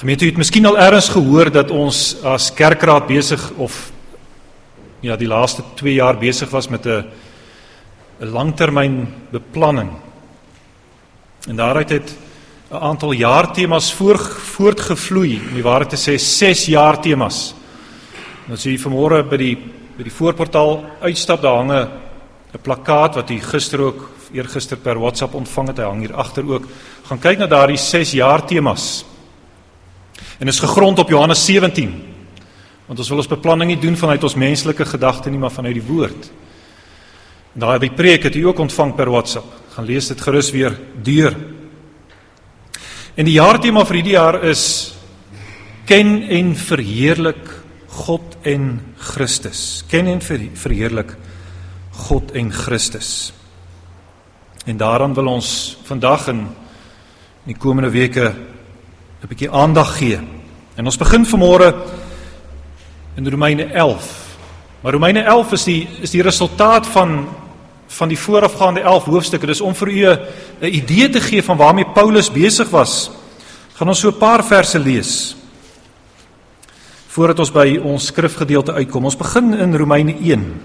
Gemeente, u het miskien al ergens gehoor dat ons as kerkraad besig, of ja, die laaste 2 jaar besig was met 'n langtermyn beplanning. En daaruit het 'n aantal jaartemas voortgevloei, om die waarheid te sê 6 jaartemas. En as u vanmôre by die voorportaal uitstap, daar hang 'n plakkaat wat u eergister per WhatsApp ontvang het, hy hang hier agter ook. Gaan kyk na daardie 6 jaartemas. En is gegrond op Johannes 17, want ons wil ons beplanning nie doen vanuit ons menslike gedagte nie, maar vanuit die woord. En daai preek het u ook ontvang per WhatsApp, gaan lees dit gerus weer deur. En die jaartema vir hierdie jaar is, ken en verheerlik God en Christus. Ken en verheerlik God en Christus. En daaraan wil ons vandag en in die komende weke 'n bietjie aandag gee. En ons begin vanmôre in Romeine 11. Maar Romeine 11 is die resultaat van die voorafgaande 11 hoofstukke. Dis om vir u 'n idee te gee van waarmee Paulus besig was. Gaan ons so 'n paar verse lees voordat ons by ons skrifgedeelte uitkom. Ons begin in Romeine 1.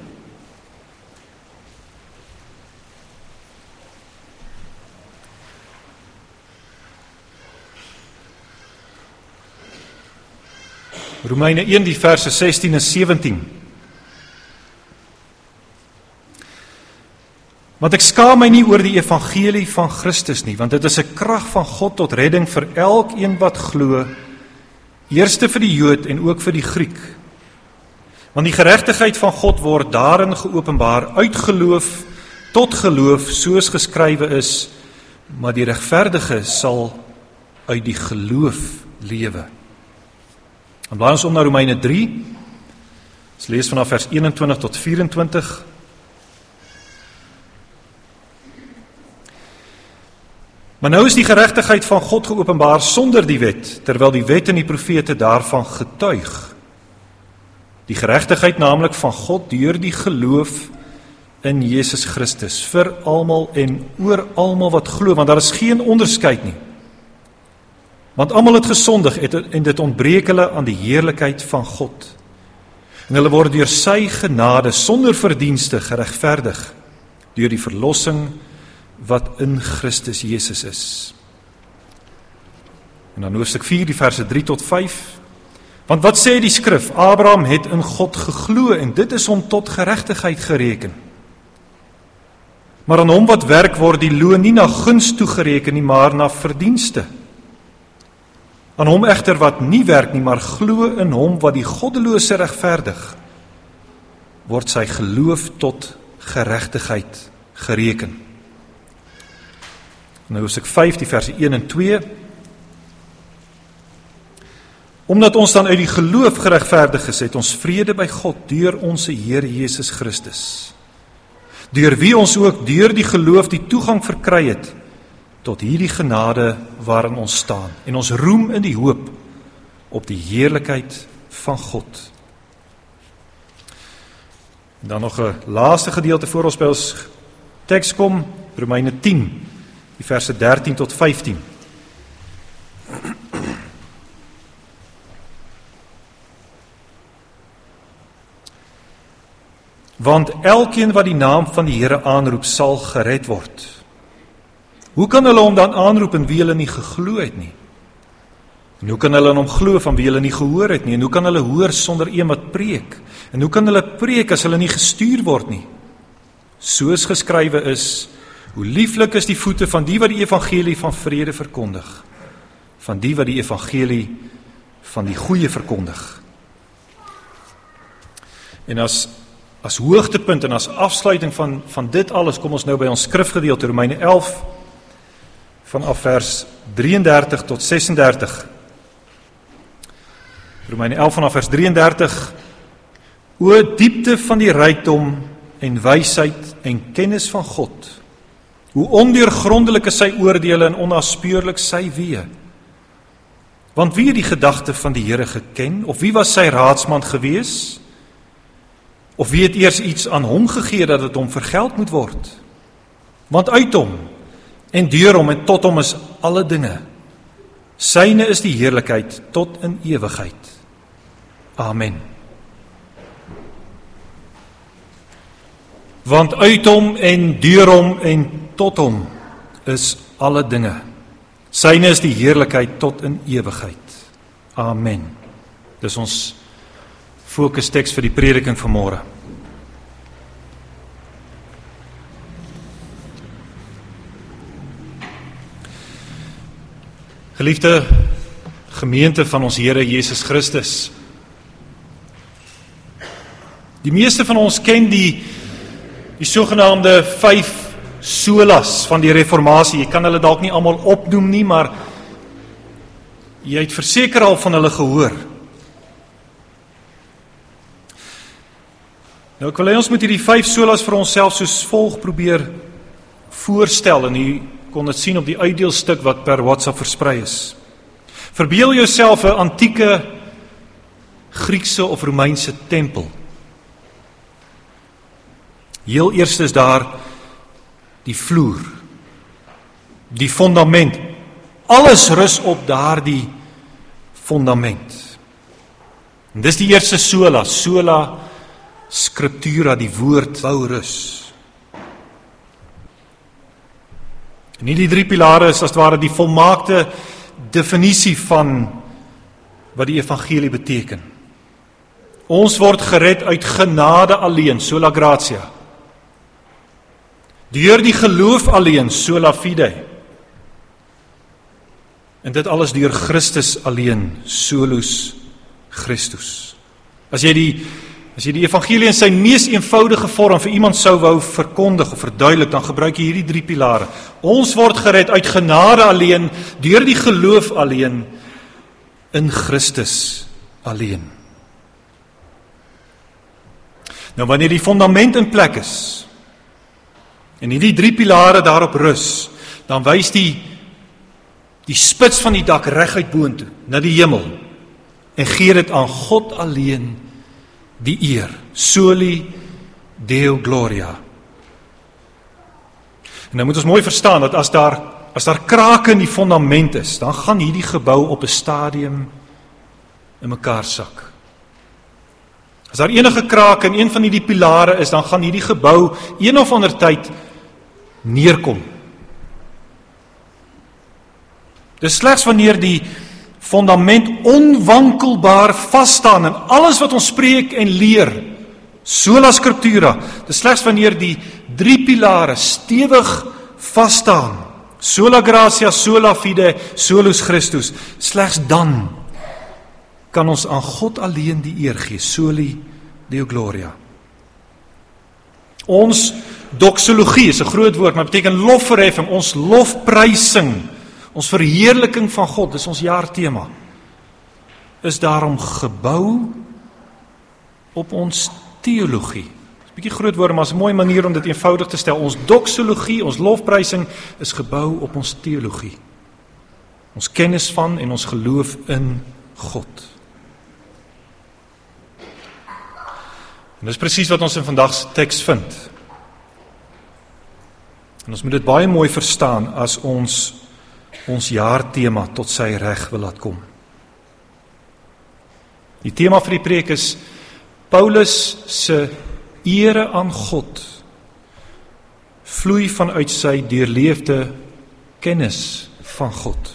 Romeine 1, die verse 16 en 17. Want ek skaam my nie oor die evangelie van Christus nie, want dit is 'n krag van God tot redding vir elkeen wat glo, eerste vir die Jood en ook vir die Griek. Want die geregtigheid van God word daarin geopenbaar uit geloof tot geloof, soos geskrywe is, maar die regverdige sal uit die geloof lewe. Dan blaai ons om na Romeine 3. Ons lees vanaf vers 21 tot 24. Maar nou is die geregtigheid van God geopenbaar sonder die wet, terwyl die wet en die profete daarvan getuig. Die geregtigheid naamlik van God deur die geloof in Jesus Christus, vir almal en oor almal wat glo, want daar is geen onderskeid nie. Want almal het gesondig en dit ontbreek hulle aan die heerlikheid van God. En hulle word deur sy genade sonder verdienste geregverdig, deur die verlossing wat in Christus Jesus is. En dan hoofstuk 4, die verse 3 tot 5. Want wat sê die skrif? Abraham het in God geglo en dit is hom tot geregtigheid gereken. Maar aan hom wat werk word die loon nie na guns toegereken nie, maar na verdienste. Aan hom egter wat nie werk nie, maar glo in hom wat die goddelose regverdig, word sy geloof tot geregtigheid gereken. Nou hoofstuk 5, die verse 1 en 2. Omdat ons dan uit die geloof geregverdig is, het ons vrede by God deur ons Here Jesus Christus, deur wie ons ook deur die geloof die toegang verkry het tot hierdie genade waarin ons staan, en ons roem in die hoop op die heerlikheid van God. En dan nog 'n laaste gedeelte voor ons by ons teks kom, Romeine 10, die verse 13 tot 15. Want elkeen wat die naam van die Here aanroep, sal gered word. Hoe kan hulle hom dan aanroep en wie hulle nie geglo het nie? En hoe kan hulle in hom glo van wie hulle nie gehoor het nie? En hoe kan hulle hoor sonder een wat preek? En hoe kan hulle preek as hulle nie gestuur word nie? Soos geskrywe is, hoe lieflik is die voete van die wat die evangelie van vrede verkondig, van die wat die evangelie van die goeie verkondig. En as hoogtepunt en as afsluiting van dit alles, kom ons nou by ons skrifgedeelte, Romeine 11, vanaf vers 33 tot 36. Romeine 11 vanaf vers 33. O diepte van die rykdom en wysheid en kennis van God, hoe ondeurgrondelik is sy oordeele en onnaspeurlik sy weë. Want wie het die gedagte van die Here geken, of wie was sy raadsman gewees? Of wie het eers iets aan hom gegee dat dit hom vergeld moet word? Want uit hom en deur hom en tot hom is alle dinge. Syne is die heerlikheid tot in ewigheid. Amen. Want uit hom en deur hom en tot hom is alle dinge. Syne is die heerlikheid tot in ewigheid. Amen. Dis ons fokusteks vir die prediking vanmôre. Geliefde gemeente van ons Here Jesus Christus. Die meeste van ons ken die sogenaamde 5 solas van die reformatie. Jy kan hulle dalk nie almal opnoem nie, maar jy het verseker al van hulle gehoor. Nou ek wil hê ons moet hierdie 5 solas vir onsself soos volg probeer voorstel, en u kon dit sien op die uitdeelstuk wat per WhatsApp versprei is. Verbeel jouself 'n antieke Griekse of Romeinse tempel. Heel eerst is daar die vloer, die fondament. Alles rus op daardie fondament. En dis die eerste sola, sola scriptura, die woord bou rus. En hierdie 3 pilare is as het ware die volmaakte definisie van wat die evangelie beteken. Ons word gered uit genade alleen, sola gratia. Deur die geloof alleen, sola fide. En dit alles deur Christus alleen, solus Christus. As jy die evangelie in sy mees eenvoudige vorm vir iemand sou wou verkondig of verduidelik, dan gebruik jy hierdie 3 pilare. Ons word gered uit genade alleen, deur die geloof alleen, in Christus alleen. Nou wanneer die fondament in plek is, en hierdie 3 pilare daarop rus, dan wys die spits van die dak reguit boontoe, na die hemel, en gee dit aan God alleen die eer, soli Deo gloria. En nou moet ons mooi verstaan, dat as daar krake in die fondament is, dan gaan hierdie gebou op 'n stadium in mekaar sak. As daar enige krake in een van hierdie pilare is, dan gaan hierdie gebou een of ander tyd neerkom. Dis slegs wanneer die fondament onwankelbaar vasstaan in alles wat ons spreek en leer, sola scriptura, dis slegs wanneer die 3 pilare stewig vasstaan, sola gratia, sola fide, solus Christus, slegs dan kan ons aan God alleen die eer gee, soli Deo gloria. Ons doxologie is 'n groot woord, maar beteken lofverheffing, ons lofprysing, ons verheerliking van God, dis ons jaartema, is daarom gebou op ons teologie. Dis 'n bietjie groot woord, maar is 'n mooi manier om dit eenvoudig te stel. Ons doxologie, ons lofprysing is gebou op ons teologie. Ons kennis van en ons geloof in God. En dis presies wat ons in vandag se teks vind. En ons moet dit baie mooi verstaan as ons jaartema tot sy reg wil laat kom. Die tema vir die preek is Paulus se ere aan God vloei vanuit sy deurleefde kennis van God.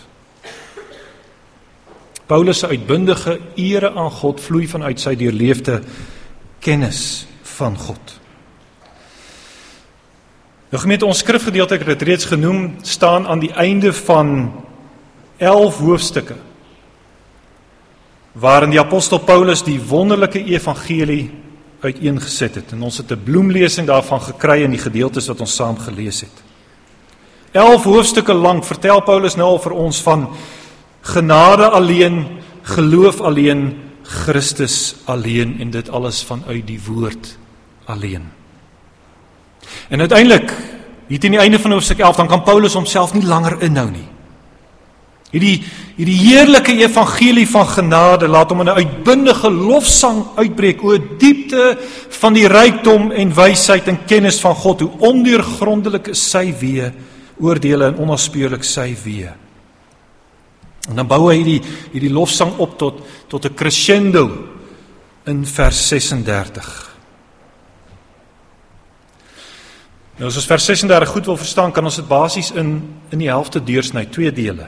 Paulus se uitbundige ere aan God vloei vanuit sy deurleefde kennis van God. Nou gemeente, ons skrifgedeelte, ek het dit reeds genoem, staan aan die einde van 11 hoofstukke, waarin die apostel Paulus die wonderlike evangelie uiteengeset het. En ons het 'n bloemlesing daarvan gekry in die gedeeltes wat ons saam gelees het. 11 hoofstukke lank vertel Paulus nou al vir ons van genade alleen, geloof alleen, Christus alleen, en dit alles vanuit die woord alleen. En uiteindelik, hier teen die einde van hoofstuk 11, dan kan Paulus homself nie langer inhou nie. Hierdie heerlike evangelie van genade laat hom in 'n uitbundige lofsang uitbreek oor diepte van die rykdom en wysheid en kennis van God, hoe ondeurgrondelik is sy weë, oordeele en onnaspeurlik sy weë. En dan bou hy hierdie lofsang op tot 'n crescendo in vers 36. Nou as ons vers 36 goed wil verstaan, kan ons dit basies in die helfte deursny, 2 dele.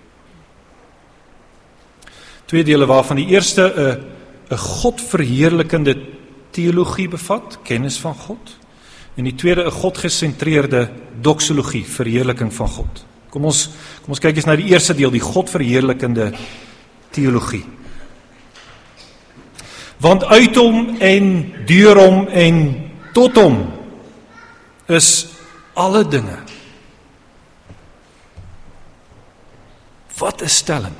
2 dele waarvan die eerste 'n God-verheerlikende teologie bevat, kennis van God, en die tweede 'n God-gesentreerde doxologie, verheerliking van God. Kom ons kyk eens na die eerste deel, die God-verheerlikende teologie. Want uit hom en deur hom en tot hom is alle dinge. Wat 'n stelling.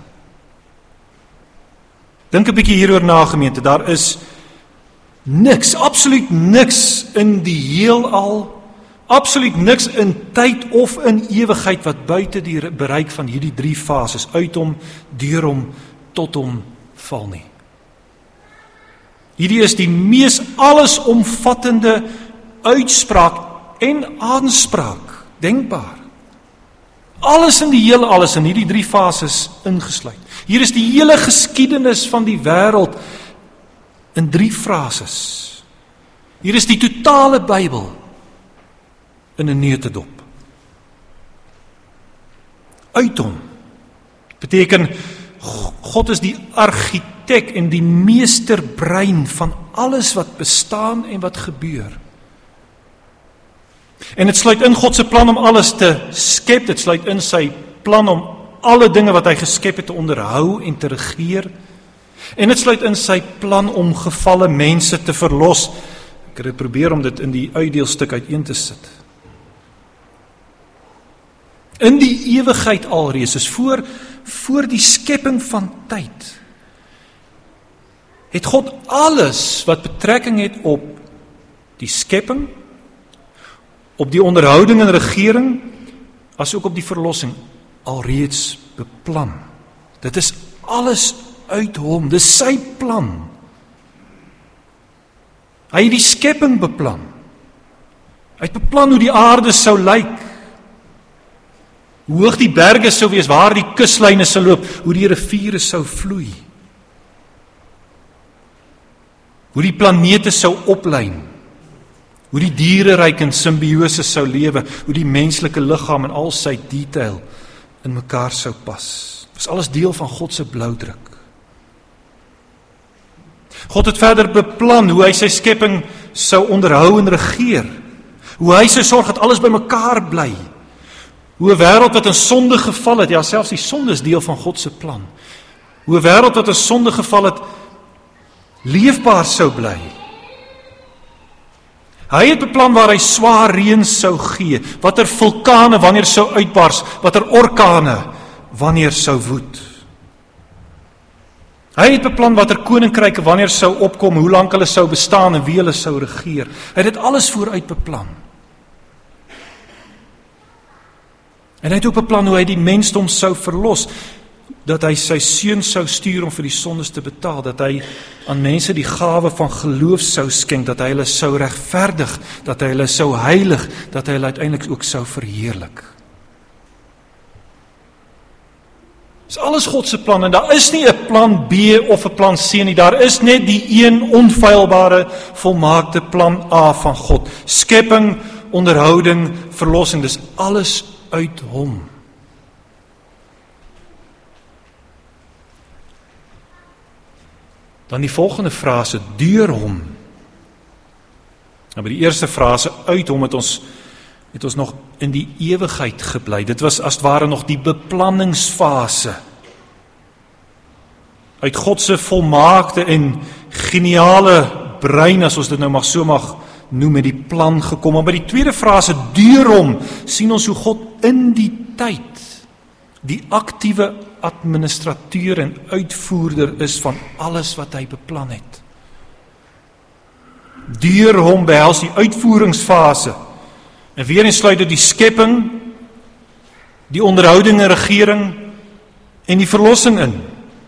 Dink 'n bietjie hieroor na, gemeente. Daar is niks, absoluut niks in die heelal, absoluut niks in tyd of in ewigheid wat buite die bereik van hierdie 3 fases, uit hom, deur hom, tot hom val nie. Hierdie is die mees allesomvattende uitspraak en aanspraak denkbaar. Alles in die heel, alles in hierdie 3 fases ingesluit. Hier is die hele geskiedenis van die wêreld in 3 frases. Hier is die totale Bybel in 'n neutedop. Uit hom beteken God is die argitek en die meesterbrein van alles wat bestaan en wat gebeur. En dit sluit in God se plan om alles te skep, dit sluit in sy plan om alle dinge wat hy geskep het te onderhou en te regeer. En dit sluit in sy plan om gevalle mense te verlos. Ek het probeer om dit in die uitdeelstuk uiteen te sit. In die ewigheid alreeds, is voor die skepping van tyd, het God alles wat betrekking het op die skepping, op die onderhouding en regering, as ook op die verlossing, alreeds beplan. Dit is alles uit hom, dis sy plan. Hy het die skepping beplan. Hy het beplan hoe die aarde sou lyk, hoe hoog die berge sou wees, waar die kuslyne sou loop, hoe die riviere sou vloei, hoe die planete sou oplyn, hoe die diereryk in simbiose sou lewe, hoe die menslike liggaam en al sy detail in mekaar sou pas. Dit is alles deel van God se bloudruk. God het verder beplan hoe hy sy skepping sou onderhou en regeer, hoe hy sou sorg dat alles by mekaar bly, hoe 'n wêreld wat in sonde geval het, ja selfs die sonde is deel van God se plan, hoe 'n wêreld wat in sonde geval het, leefbaar sou bly. Hy het beplan waar hy swaar reën sou gee, watter vulkane wanneer sou uitbars, watter orkane wanneer sou woed. Hy het beplan watter koninkryke wanneer sou opkom, hoe lank hulle sou bestaan en wie hulle sou regeer. Hy het dit alles vooruit beplan. En hy het ook beplan hoe hy die mensdom sou verlos, dat hy sy seun sou stuur om vir die sondes te betaal, dat hy aan mense die gawe van geloof sou skenk, dat hy hulle sou regverdig, dat hy hulle sou heilig, dat hy hulle uiteindelik ook sou verheerlik. Dis alles God se plan, en daar is nie 'n plan B of 'n plan C nie, daar is net die een onfeilbare, volmaakte plan A van God. Skepping, onderhouding, verlossing, dis alles uit hom. Dan die volgende frase, deur hom. Nou by die eerste frase, uit hom, het ons nog in die ewigheid gebly. Dit was as het ware nog die beplanningsfase. Uit God se volmaakte en geniale brein, as ons dit nou maar so mag noem, met die plan gekom. Maar by die tweede frase, deur hom, sien ons hoe God in die tyd die aktiewe administrateur en uitvoerder is van alles wat hy beplan het. Deur hom behels die uitvoeringsfase. En weer eens sluit dit die skepping, die onderhouding en regering en die verlossing in.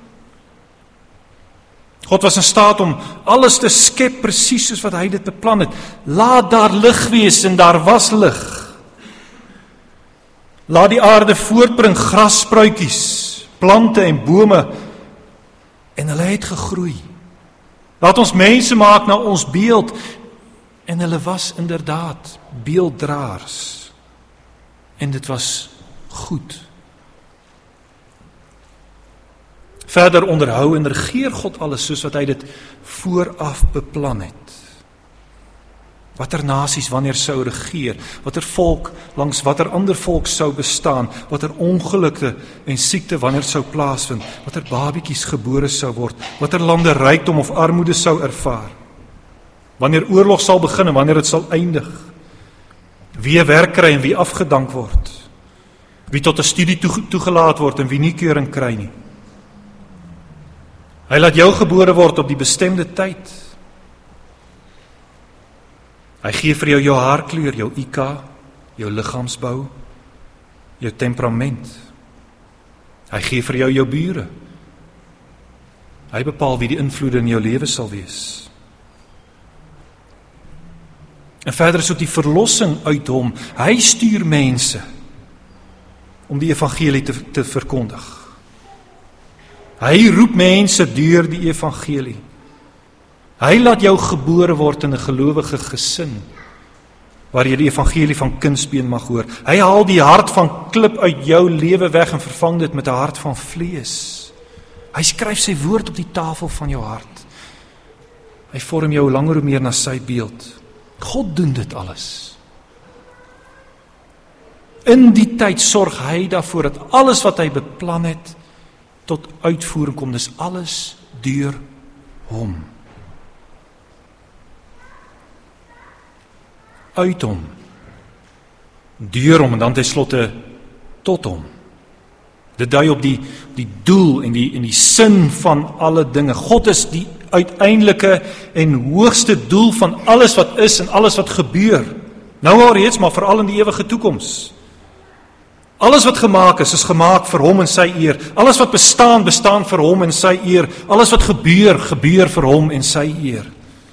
God was in staat om alles te skep presies soos wat hy dit beplan het. Laat daar lig wees en daar was lig. Laat die aarde voortbring grasspruitjies, plante en bome, en hulle het gegroei. Laat ons mense maak na ons beeld, en hulle was inderdaad beelddraers. En dit was goed. Verder onderhou en regeer God alles soos wat hy dit vooraf beplan het. Watter nasies wanneer sou regeer, watter volk langs watter ander volk sou bestaan, watter ongelukke en siekte wanneer sou plaasvind, watter babiekies gebore sou word, watter lande rykdom of armoede sou ervaar, wanneer oorlog sal begin en wanneer dit sal eindig, wie werk kry en wie afgedank word, wie tot 'n studie toegelaat word en wie nie keuring kry nie. Hy laat jou gebore word op die bestemde tyd. Hy gee vir jou haarkleur, jou IQ, jou liggaamsbou, jou temperament. Hy gee vir jou bure. Hy bepaal wie die invloede in jou lewe sal wees. En verder is ook die verlossing uit hom. Hy stuur mense om die evangelie te verkondig. Hy roep mense deur die evangelie. Hy laat jou gebore word in 'n gelowige gesin, waar jy die evangelie van kindsbeen mag hoor. Hy haal die hart van klip uit jou lewe weg en vervang dit met 'n hart van vlees. Hy skryf sy woord op die tafel van jou hart. Hy vorm jou hoe langer hoe meer na sy beeld. God doen dit alles. In die tyd sorg hy daarvoor dat alles wat hy beplan het tot uitvoering kom. Dis alles deur hom. Uit hom, deur hom en dan tenslotte tot hom. Dit dui op die doel en die sin van alle dinge. God is die uiteindelike en hoogste doel van alles wat is en alles wat gebeur. Nou alreeds, maar veral in die ewige toekoms. Alles wat gemaak is gemaak vir hom en sy eer. Alles wat bestaan vir hom en sy eer. Alles wat gebeur vir hom en sy eer.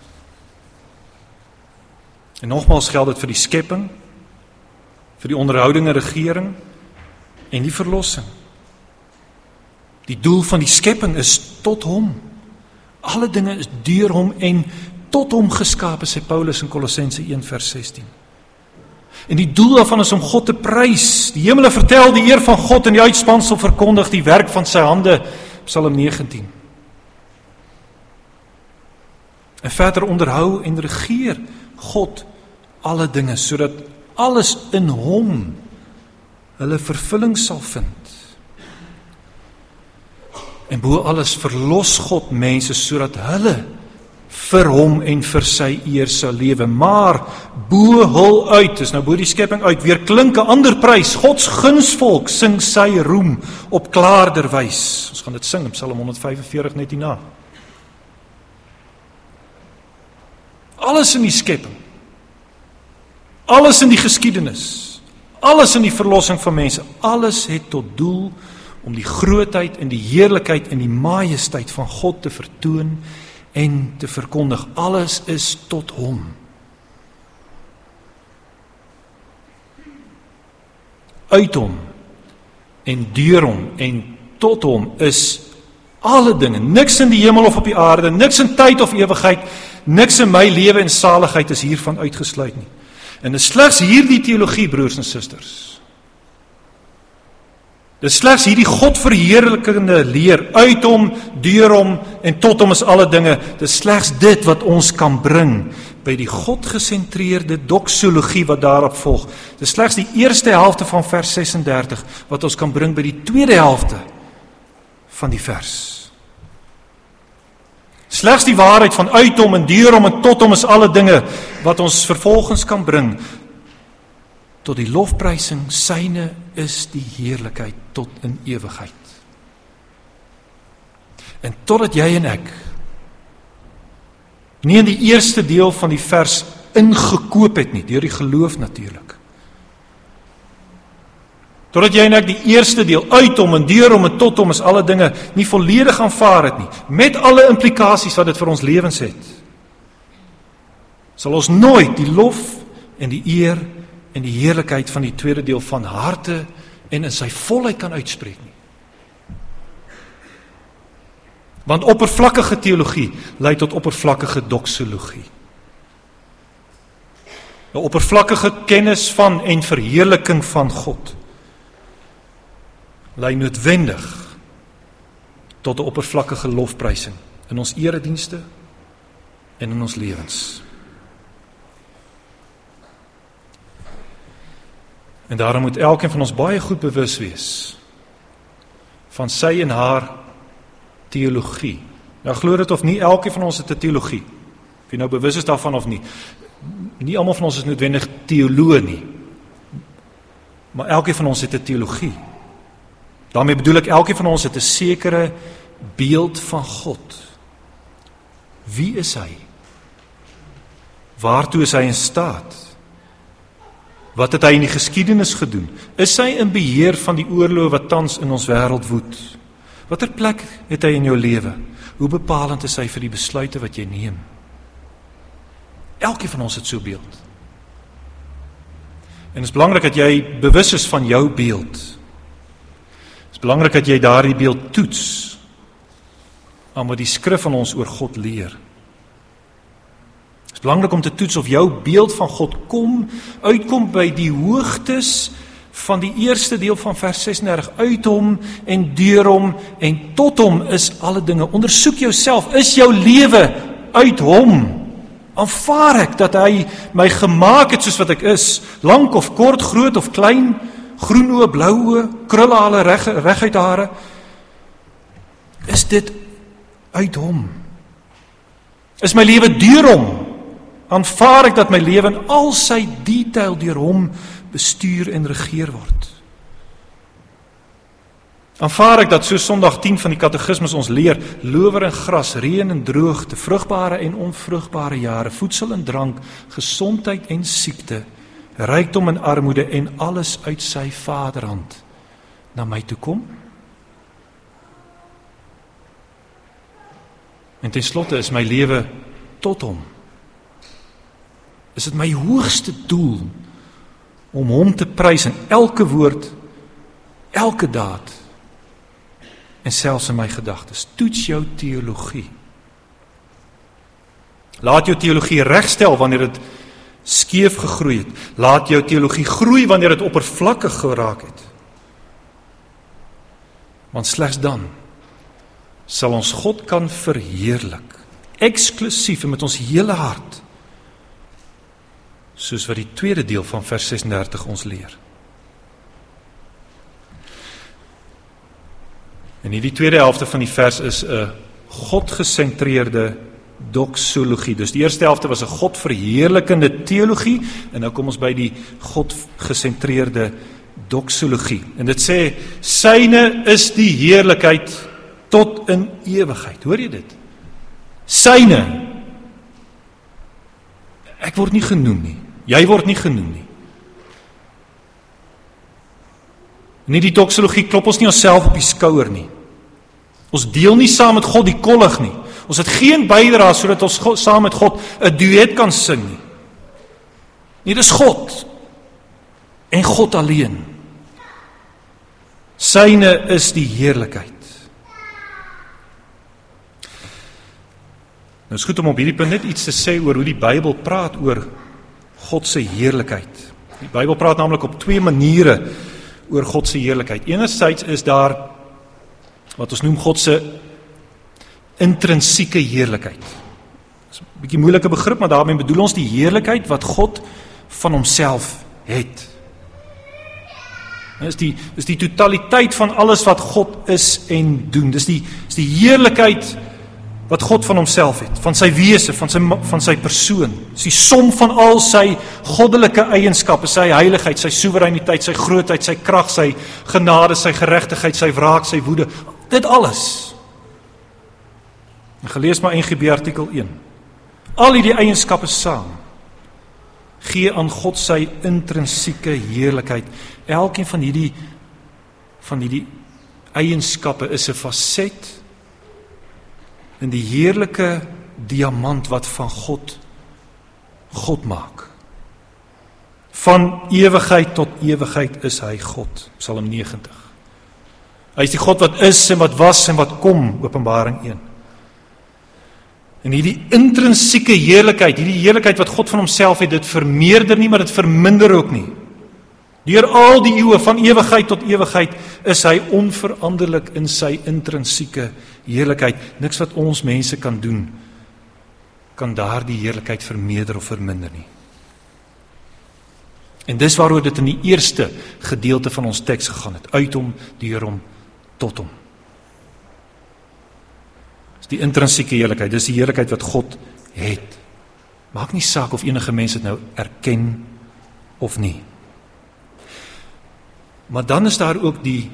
En nogmaals geld dit vir die skepping, vir die onderhouding en regering en die verlossing. Die doel van die skepping is tot hom. Alle dinge is deur hom en tot hom geskape, sê Paulus in Kolossense 1 vers 16. En die doel daarvan is om God te prys. Die hemele vertel die eer van God en die uitspansel verkondig die werk van sy hande, Psalm 19. En verder onderhou en regeer God alle dinge, sodat alles in hom hulle vervulling sal vind. En bo alles verlos God mense, sodat hulle vir hom en vir sy eer sal lewe. Maar bo hul uit, dis nou bo die skepping uit, weer klink 'n ander prys. Gods gunsvolk sing sy roem op klaarder wys. Ons gaan dit sing in Psalm 145 net hierna. Alles in die skepping, alles in die geskiedenis, alles in die verlossing van mense, alles het tot doel om die grootheid en die heerlikheid en die majesteit van God te vertoon en te verkondig. Alles is tot hom. Uit hom en deur hom en tot hom is alle dinge. Niks in die hemel of op die aarde, niks in tyd of ewigheid, niks in my lewe en saligheid is hiervan uitgesluit nie. En dit is slegs hierdie teologie, broers en susters. Dit is slegs hierdie Godverheerlikende leer, uit hom, deur hom en tot hom is alle dinge. Dit is slegs dit wat ons kan bring by die God-gesentreerde doxologie wat daarop volg. Dit is slegs die eerste helfte van vers 36 wat ons kan bring by die tweede helfte van die vers. Slegs die waarheid van uit hom en deur hom en tot hom is alle dinge wat ons vervolgens kan bring tot die lofprysing, syne is die heerlikheid tot in ewigheid. En totdat jy en ek nie in die eerste deel van die vers ingekoop het nie, deur die geloof natuurlik. Totdat jy en ek die eerste deel uit hom en deur hom en tot hom is alle dinge nie volledig aanvaar het nie, met alle implikasies wat dit vir ons lewens het, sal ons nooit die lof en die eer en die heerlikheid van die tweede deel van harte en in sy volheid kan uitspreek nie. Want oppervlakkige teologie lei tot oppervlakkige doxologie. 'n oppervlakkige kennis van en verheerliking van God lei noodwendig tot 'n oppervlakkige lofprysing in ons eredienste en in ons lewens. En daarom moet elkeen van ons baie goed bewus wees van sy en haar teologie. Nou glo dit of nie, elkeen van ons het 'n teologie. Of jy nou bewus is daarvan of nie. Nie almal van ons is noodwendig teoloë nie. Maar elkeen van ons het 'n teologie. Daarmee bedoel ek, elkeen van ons het 'n sekere beeld van God. Wie is hy? Waartoe is hy in staat? Wat het hy in die geskiedenis gedoen? Is hy in beheer van die oorloë wat tans in ons wêreld woed? Watter plek het hy in jou lewe? Hoe bepalend is hy vir die besluite wat jy neem? Elkeen van ons het so 'n beeld. En dit is belangrik dat jy bewus is van jou beeld. Het is belangrik dat jy daardie beeld toets aan wat die skrif van ons oor God leer. Het is belangrik om te toets of jou beeld van God uitkom by die hoogtes van die eerste deel van vers 36. Uit hom en deur hom en tot hom is alle dinge. Ondersoek jouself, is jou lewe uit hom? Aanvaar ek dat hy my gemaak het soos wat ek is, lank of kort, groot of klein, groen oë, blou oë, krullehare, reguit hare? Is dit uit hom? Is my lewe deur hom? Aanvaar ek dat my lewe in al sy detail deur hom bestuur en regeer word? Aanvaar ek dat so Sondag 10 van die katekismes ons leer, lower en gras, reën en droogte, vrugbare en onvrugbare jare, voedsel en drank, gesondheid en siekte, rykdom en armoede en alles uit sy vaderhand na my toe kom? En ten slotte is my lewe tot hom. Is dit my hoogste doel om hom te prys in elke woord, elke daad en selfs in my gedagtes? Toets jou teologie. Laat jou teologie regstel wanneer dit skeef gegroei het. Laat jou teologie groei wanneer dit oppervlakkig geraak het. Want slegs dan sal ons God kan verheerlik, eksklusief en met ons hele hart, soos wat die tweede deel van vers 36 ons leer. En hierdie tweede helfte van die vers is 'n God-gesentreerde doxologie. Dus die eerste helfte was 'n God-verheerlikende teologie, en nou kom ons by die God-gesentreerde doxologie. En dit sê, syne is die heerlikheid tot in ewigheid. Hoor jy dit? Syne. Ek word nie genoem nie. Jy word nie genoem nie. Nie die doxologie klop ons nie onsself op die skouer nie. Ons deel nie saam met God die kollig nie. Ons het geen bydrae sodat ons saam met God 'n duet kan sing nie. Nee, dis God. En God alleen. Syne is die heerlikheid. Nou is goed om op hierdie punt net iets te sê oor hoe die Bybel praat oor God se heerlikheid. Die Bybel praat naamlik op twee maniere oor God se heerlikheid. Enerzijds is daar wat ons noem God se intrinsieke heerlikheid. Dit is 'n bietjie moeilike begrip, maar daarmee bedoel ons die heerlikheid wat God van homself het. Dit is die totaliteit van alles wat God is en doen. Dit is die heerlikheid wat God van homself het, van sy wese, van sy persoon. Dit is die som van al sy goddelike eienskappe, sy heiligheid, sy soewereiniteit, sy grootheid, sy krag, sy genade, sy geregtigheid, sy wraak, sy woede. Dit alles. Gelees maar NGB artikel 1. Al hierdie eienskappe saam gee aan God sy intrinsieke heerlikheid. Elkeen van hierdie eienskappe is 'n faset in die heerlike diamant wat van God maak. Van ewigheid tot ewigheid is hy God. Psalm 90. Hy is die God wat is en wat was en wat kom, Openbaring 1. En hierdie intrinsieke heerlikheid, hierdie heerlikheid wat God van homself het, dit vermeerder nie, maar dit verminder ook nie. Deur al die eeue, van ewigheid tot ewigheid, is hy onveranderlik in sy intrinsieke heerlikheid. Niks wat ons mense kan doen, kan daardie heerlikheid vermeerder of verminder nie. En dis waaroor dit in die eerste gedeelte van ons teks gegaan het, uit hom, deur hom, tot hom. Dis die intrinsieke heerlikheid, dis die heerlikheid wat God het. Maak nie saak of enige mens dit nou erken of nie. Maar dan is daar ook die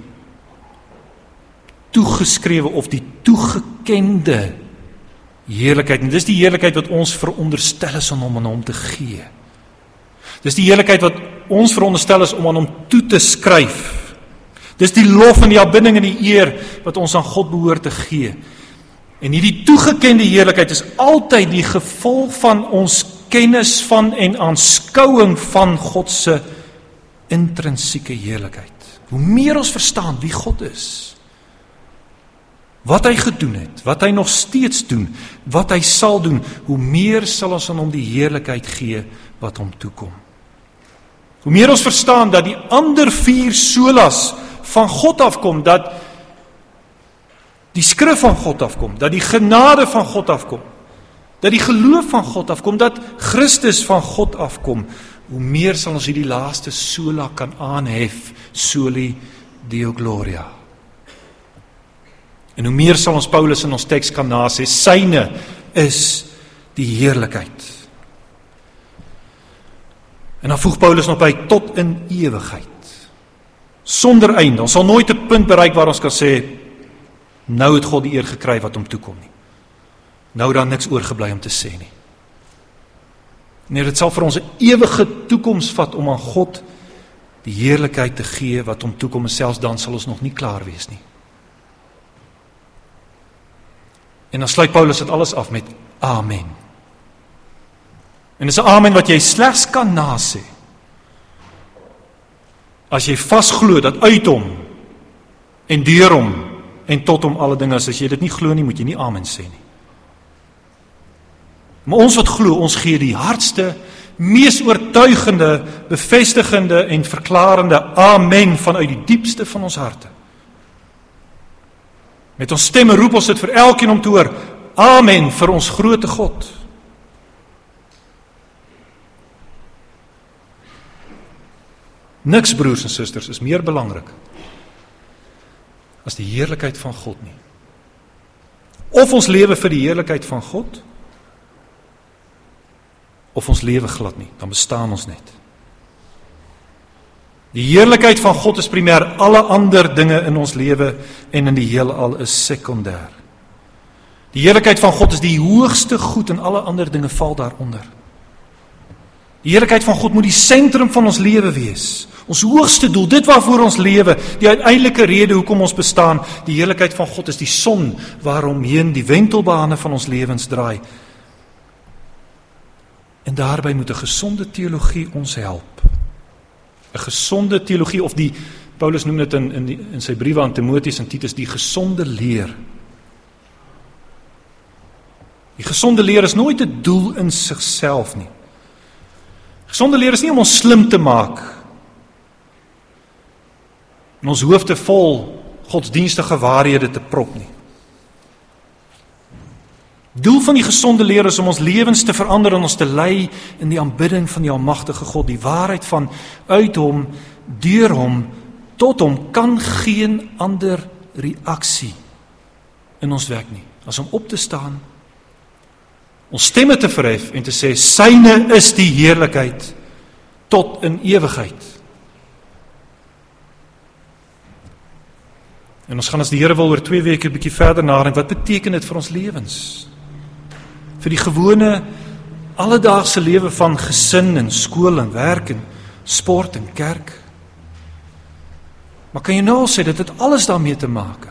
toegeskrewe of die toegekende heerlikheid. En dis die heerlikheid wat ons veronderstel is om aan hom te gee. Dis die heerlikheid wat ons veronderstel is om aan hom toe te skryf. Dis die lof en die aanbidding en die eer wat ons aan God behoort te gee. En hierdie toegekende heerlikheid is altyd die gevolg van ons kennis van en aanskouing van God se intrinsieke heerlikheid. Hoe meer ons verstaan wie God is, wat hy gedoen het, wat hy nog steeds doen, wat hy sal doen, hoe meer sal ons aan hom die heerlikheid gee wat hom toekom. Hoe meer ons verstaan dat die ander 4 solas van God afkom, dat die skrif van God afkom, dat die genade van God afkom, dat die geloof van God afkom, dat Christus van God afkom, hoe meer sal ons hierdie laaste sola kan aanhef, soli Deo Gloria. En hoe meer sal ons Paulus in ons teks kan nasê, syne is die heerlikheid. En dan voeg Paulus nog by, tot in ewigheid. Sonder einde. Ons sal nooit 'n punt bereik waar ons kan sê, nou het God die eer gekry wat hom toekom nie. Nou dan niks oorgebly om te sê nie. Nee, dit sal vir ons 'n ewige toekoms vat om aan God die heerlikheid te gee wat hom toekom, en selfs dan sal ons nog nie klaar wees nie. En dan sluit Paulus dit alles af met Amen. En dis 'n amen wat jy slegs kan nasê as jy vasglo dat uit hom en deur hom en tot hom alle dinge is. As jy dit nie glo nie, moet jy nie amen sê nie. Maar ons wat glo, ons gee die hardste, mees oortuigende, bevestigende en verklarende amen vanuit die diepste van ons harte. Met ons stemme roep ons dit vir elkeen om te hoor, amen vir ons groote God. Niks, broers en susters, is meer belangrik as die heerlikheid van God nie. Of ons lewe vir die heerlikheid van God, of ons lewe glad nie, dan bestaan ons net. Die heerlikheid van God is primêr, alle ander dinge in ons lewe en in die heelal is sekondêr. Die heerlikheid van God is die hoogste goed en alle ander dinge val daaronder. Die heerlikheid van God moet die sentrum van ons lewe wees. Ons hoogste doel, dit waarvoor ons lewe, die uiteindelike rede hoekom ons bestaan. Die heerlikheid van God is die son waaromheen die wentelbane van ons lewens draai. En daarbij moet 'n gesonde teologie ons help. 'n Gesonde teologie, of die, Paulus noem dit in sy briewe aan Timoteus en Titus, die gesonde leer. Die gesonde leer is nooit 'n doel in sigself nie. Gesonde leer is nie om ons slim te maak en ons hoofde vol godsdienstige waarhede te prop nie. Doel van die gesonde leer is om ons lewens te verander en ons te lei in die aanbidding van die almagtige God. Die waarheid van uit hom, deur hom, tot hom kan geen ander reaksie in ons werk nie, as om op te staan, ons stemme te verhef en te sê, syne is die heerlikheid tot in ewigheid. En ons gaan as die Here wil oor 2 weke 'n bietjie verder nadink, wat beteken dit vir ons lewens? Vir die gewone alledaagse lewe van gesin en skool en werk en sport en kerk. Maar kan jy nou al sê, dit het alles daarmee te maak?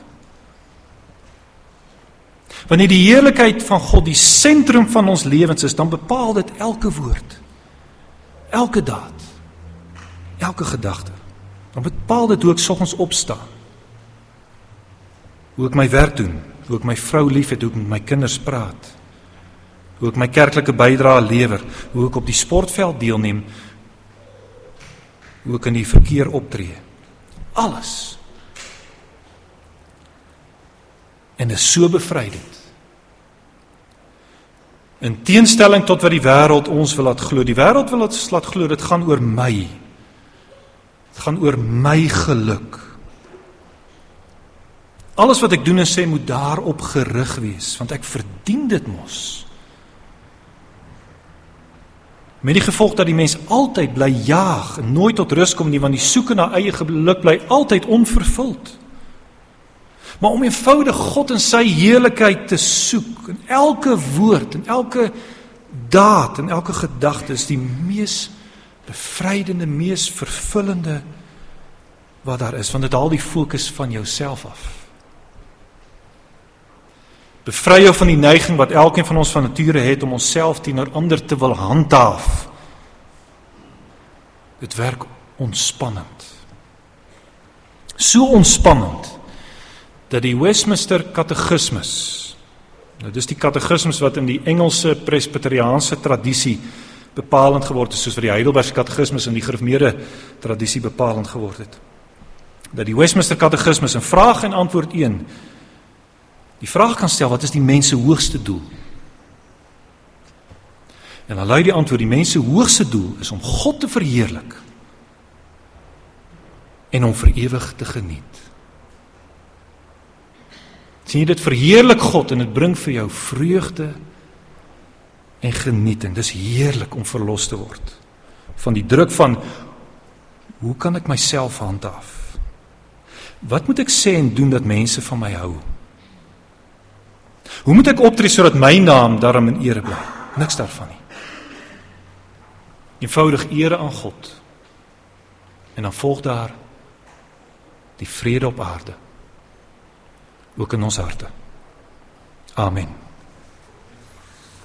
Wanneer die heerlikheid van God die sentrum van ons lewens is, dan bepaal dit elke woord, elke daad, elke gedagte. Dan bepaal dit hoe ek soggens opstaan, hoe ek my werk doen, hoe ek my vrou liefhet, hoe ek met my kinders praat, hoe ek my kerklike bydrae lewer, hoe ek op die sportveld deelneem, hoe ek in die verkeer optree. Alles. En dit is so bevrydend. In teenstelling tot wat die wêreld ons wil laat glo. Die wêreld wil ons laat glo, dit gaan oor my. Dit gaan oor my geluk. Alles wat ek doen en sê moet daarop gerig wees, want ek verdien dit mos. Met die gevolg dat die mens altyd bly jaag en nooit tot rus kom nie, want die soeke na eie geluk bly altyd onvervuld. Maar om eenvoudig God en sy heerlikheid te soek, in elke woord, in elke daad, in elke gedagte, is die mees bevrydende, mees vervullende wat daar is, want dit haal die fokus van jouself af. Bevry jou van die neiging wat elkeen van ons van nature het om onsself teenoor ander te wil handhaaf. Dit werk ontspannend. So ontspannend dat die Westminster Katekismus, nou dis die katekismus wat in die Engelse Presbyteriaanse tradisie bepalend geword het, soos wat die Heidelbergse Katekismus in die gereformeerde tradisie bepalend geword het. Dat die Westminster Katekismus in vraag en antwoord 1 die vraag kan stel, wat is die mens se hoogste doel? En dan lui die antwoord, die mens se hoogste doel is om God te verheerlik en om vir ewig te geniet. Sien jy, dit verheerlik God en dit bring vir jou vreugde en genieting. Dis heerlik om verlos te word van die druk van, hoe kan ek myself handhaaf? Wat moet ek sê en doen dat mense van my hou? Hoe moet ek optree sodat my naam daarom in ere bly? Niks daarvan nie. Eenvoudig ere aan God. En dan volg daar die vrede op aarde. Ook in ons harte. Amen.